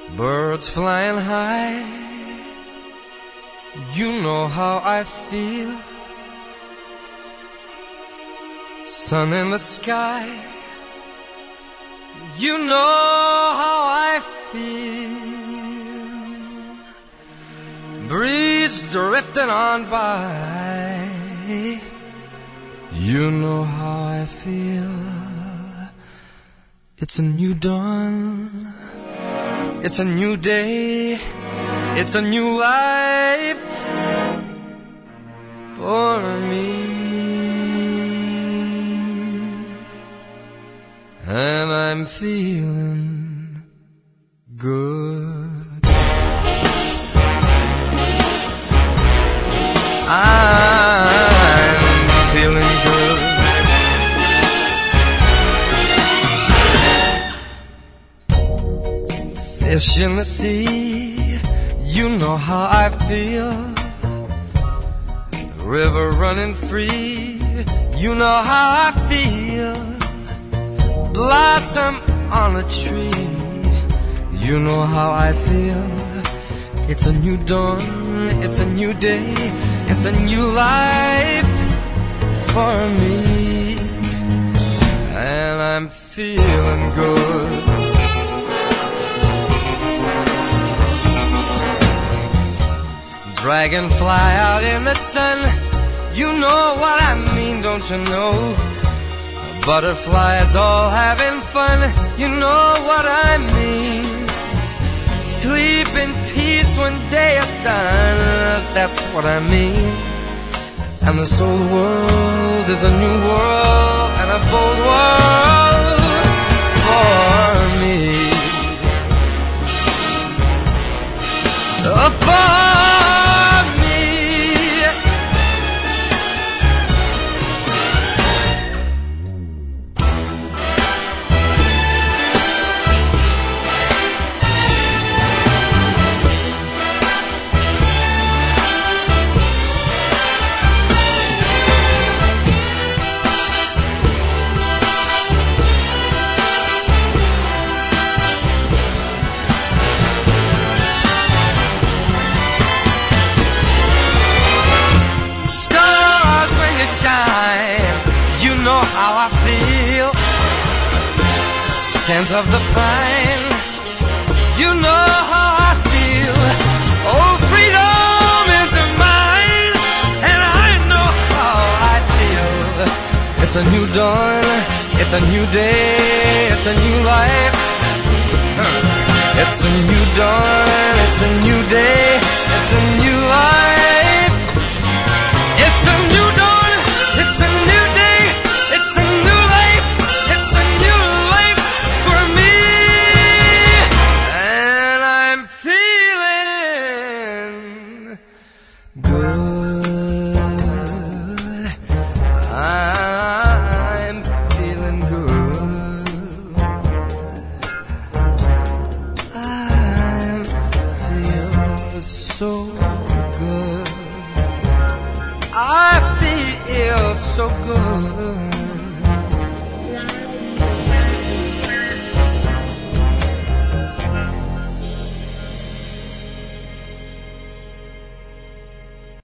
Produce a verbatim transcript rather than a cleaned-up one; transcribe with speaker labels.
Speaker 1: Birds flying high, you know how I feel. Sun in the sky, you know how I feel. Breeze drifting on by, you know how I feel. It's a new dawn, it's a new day, it's a new life for me. And I'm feeling good. I'm feeling good. Fish in the sea, you know how I feel. River running free, you know how I feel. Blossom on a tree, you know how I feel. It's a new dawn, it's a new day, it's a new life for me. And I'm feeling good. Dragonfly out in the sun, you know what I mean, don't you know? Butterflies all having fun, you know what I mean. Sleep in peace when day is done, that's what I mean. And this old world is a new world, and a bold world for me. Oh, for how I feel. Scent of the pine, you know how I feel. Oh, freedom is mine, and I know how I feel. It's a new dawn, it's a new day, it's a new life. It's a new dawn, it's a new day, it's a new life. It's a new dawn, it's a new day, it's a new life, it's a new life for me. And I'm feeling good. I'm feeling good. I'm feeling so good. I feel so good.